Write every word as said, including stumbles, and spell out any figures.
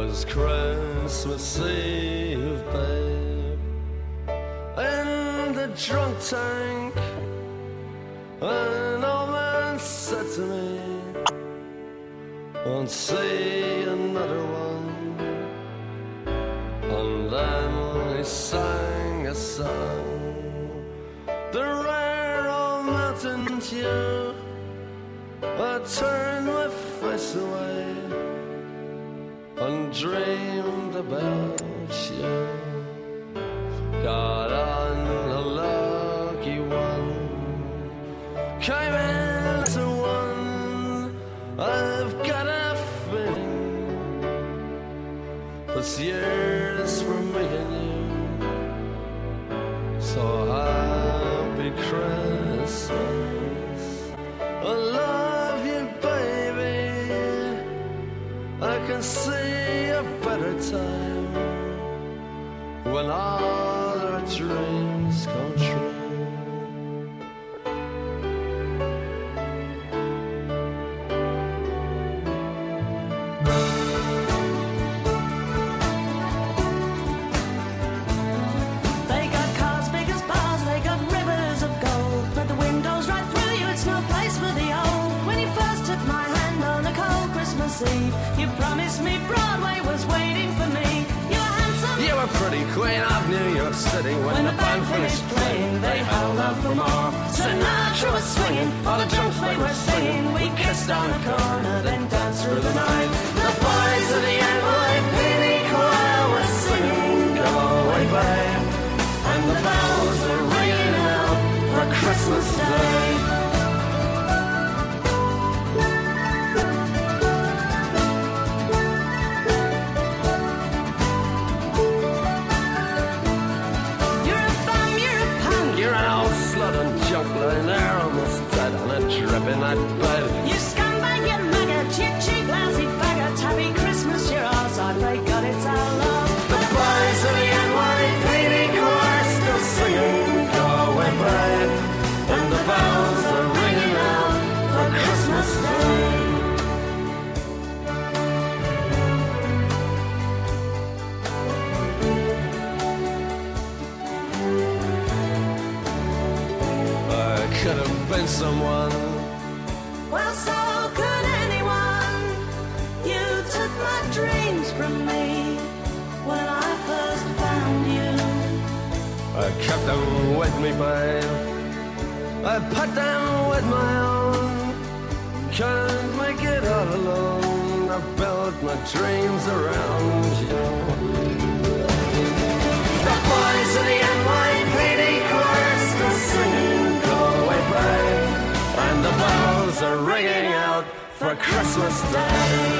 was Christmas Eve, babe, in the drunk tank. An old man said to me, won't see another one. And then he sang a song, the rare old mountain dew. I turned my face away and dreamed about you. Got on a lucky one, came into one. I've got a feeling this year's for me and you. So happy Christmas, I love you, baby. I can see a better time when all our dreams come true. They got cars big as bars, they got rivers of gold, but the windows right through you, it's no place for the old. When you first took my hand on a cold Christmas Eve, you promised me Broadway was waiting for me. You were handsome, You were pretty queen of New York City. When, when the band finished playing, they held out for more. Sinatra was swinging, all the drunks they were singing. We kissed on the corner, then danced through the night. The boys of the N Y P D choir were singing, go away, babe. And the bells were ringing out for Christmas Day. You're a bum, you're a punk, You're an old slut and junk lying there almost dead on a dripping that bed. you scumbag, you maggot, cheap, cheap, lousy faggot. Happy Christmas, you're ours, I pray God it's our love. The boys of the N Y P D choir still singing, go away, babe. And the bells are ringing out for Christmas Day. I could have been someone. Well, so could anyone. You took my dreams from me when I first found you. I kept them with me, babe. I put them with my own. Can't make it all alone. I built my dreams around you. The boys of the N Y P D choir still singing, go away, babe. And the bells are ringing out for Christmas Day.